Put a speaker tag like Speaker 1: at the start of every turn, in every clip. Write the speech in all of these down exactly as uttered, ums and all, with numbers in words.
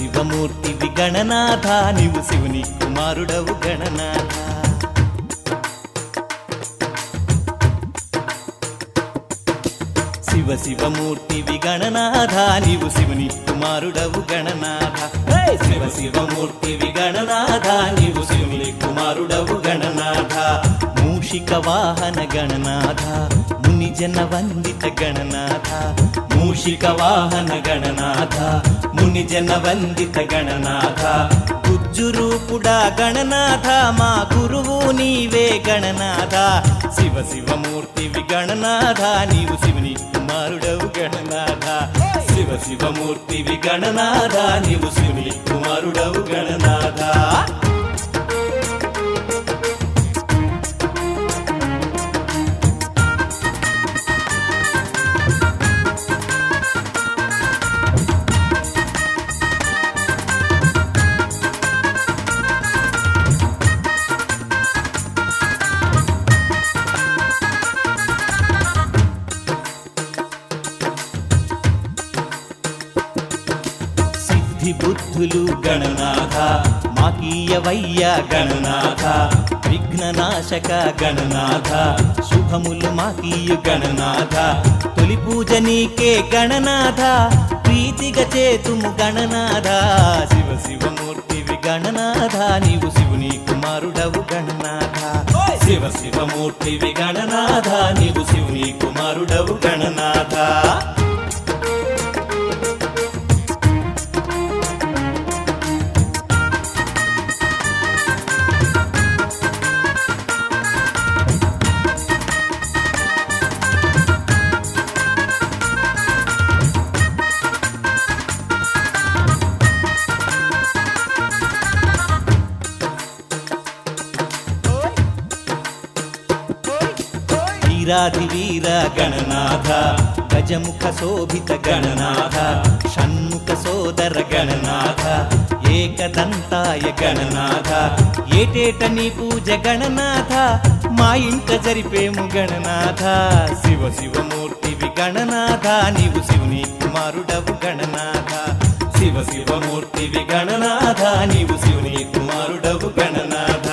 Speaker 1: శివమూర్తివి గణనాథ నీవు శివుని కుమారుడవు గణనాథ శివ శివమూర్తివి గణనాథ నీవు శివుని కుమారుడవు గణనాథ శివ శివమూర్తివి గణనాథ నీవు శివుని కుమారుడవు గణనాథ మూషిక వాహన గణనాథ ముని జన వందిత గణనాథ మూషిక వాహన గణనాథ ముని జన వందిత గణనాథ గుజ్జు రూపుడా గణనాథ మా గురువు నీవే గణనాథ శివ శివమూర్తివి గణనాథ నీవు శివుని కుమారుడవు గణనాథ శివ శివమూర్తివి గణనాథ నీవు శివుని కుమారుడవు గణనాథ బుద్ధులు గణనాథ మాకీయవయ్య గణనాథ విఘ్ననాశక గణనాథ శుభములు మాకీయు గణనాథ తొలి పూజ నీకే గణనాథ ప్రీతిగా చేతుము గణనాథ శివ శివమూర్తివి గణనాథ నీవు శివుని కుమారుడవు గణనాథ శివ శివమూర్తివి గణనాథ నీవు శివుని కుమారుడవు గణనాథ వీరాధి వీర గణనాథ గజముఖ శోభిత గణనాథ షణ్ముఖ సోదర గణనాథ ఏకదంతాయ గణనాథ ఏటేట నీ పూజ గణనాథ మా ఇంట జరిపేము గణనాథ శివ శివమూర్తివి గణనాథ నీవు శివుని కుమారుడవు గణనాథ శివ శివమూర్తివి గణనాథ నీవు శివుని కుమారుడవు గణనాథ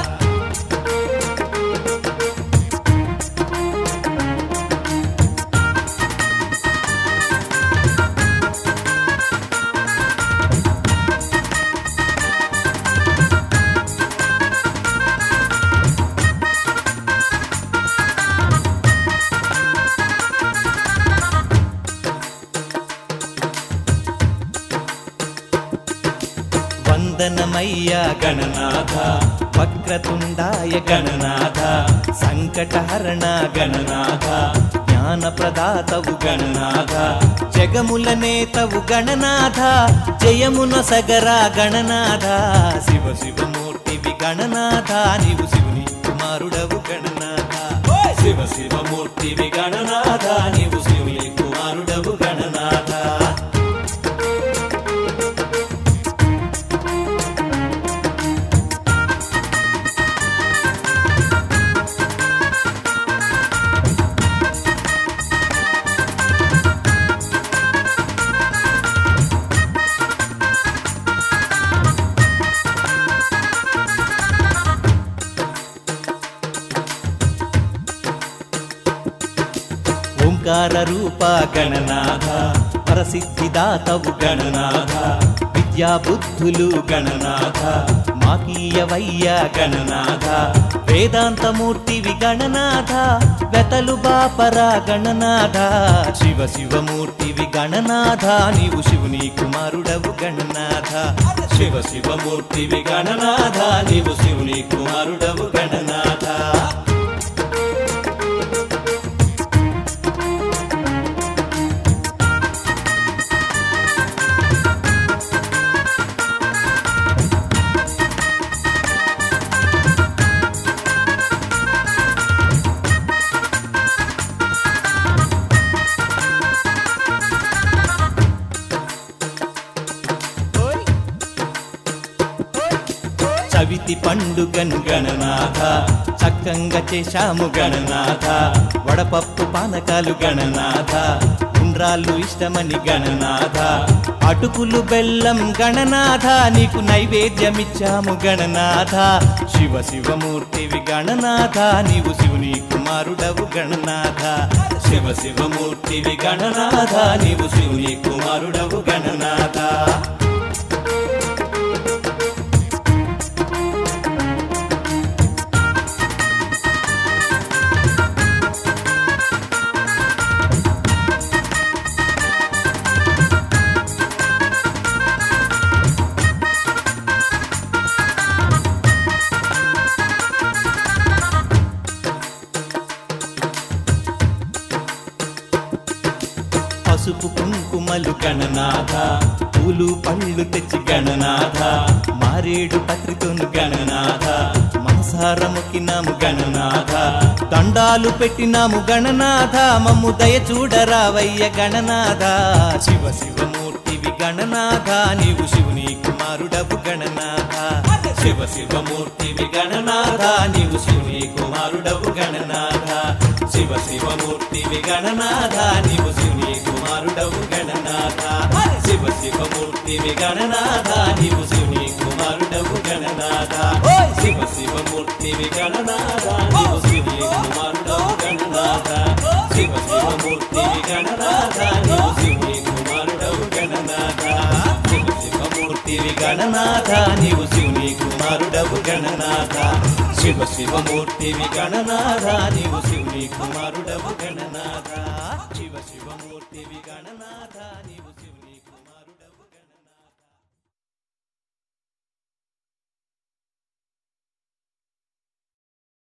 Speaker 1: వందనమయ్య గణనాథ వక్రతుండాయ గణనాథ సంకటహరణ గణనాథ జ్ఞానప్రదాతవు గణనాథ జగముల నేతవు గణనాథ జయమున సగరా గణనాథ శివ శివమూర్తివి గణనాథ నీవు శివుని కుమారుడవు గణనాథ శివ శివమూర్తివి గణనాథ నీవు శివుని కుమారుడవు గణనాథ ఓంకార రూప గణనాథ పరసిద్ధిదాతవు గణనాథ విద్యా బుద్ధులు గణనాథ మాకీయవయ్య గణనాథ వేదాంతమూర్తివి గణనాథ వెతలు బాపరా గణనాథ శివ శివమూర్తివి గణనాథ నీవు శివుని కుమారుడవు గణనాథ శివ శివమూర్తివి గణనాథ నీవు శివుని కుమారుడవు గణనాథ చవితి పండుగను గణనాథ చక్కంగా చేశాము గణనాథ వడపప్పు పానకాలు గణనాథ ఉండ్రాళ్ళు ఇష్టమని గణనాథ అటుకులు బెల్లం గణనాథ నీకు నైవేద్యమిచ్చాము గణనాథ శివ శివమూర్తివి గణనాథ నీవు శివుని కుమారుడవు గణనాథ శివ శివమూర్తివి గణనాథ నీవు శివుని కుమారుడవు గణనాథ పసుపు కుంకుమలు గణనాథ పూలు పళ్ళు తెచ్చి గణనాథ మారేడు పత్రితోను గణనాథ మనసార మొక్కినాము గణనాథ దండాలు పెట్టినాము గణనాథ మమ్ము దయ చూడరావయ్య గణనాథ శివ శివమూర్తివి గణనాథ నీవు శివుని కుమారుడవు గణనాథ శివ శివమూర్తివి గణనాథ నీవు శివుని కుమారుడవు గణనాథ శివ శివమూర్తివి గణనాథ నీవు శివుని కుమారుడవు గణనాథ శివ శివమూర్తివి గణనాథ నీవు శివుని కుమారుడవు గణనాథ శివ శివమూర్తివి గణనాథ నీవు శివుని కుమారుడవు గణనాథ శివ శివమూర్తివి గణనాథ నీవు శివుని కుమారుడవు గణనాథ శివ శివమూర్తివి గణనాథ నీవు శివుని కుమారుడవు గణనాథ శివ శివమూర్తివి గణనాథ నీవు శివుని కుమారుడవు గణనాథ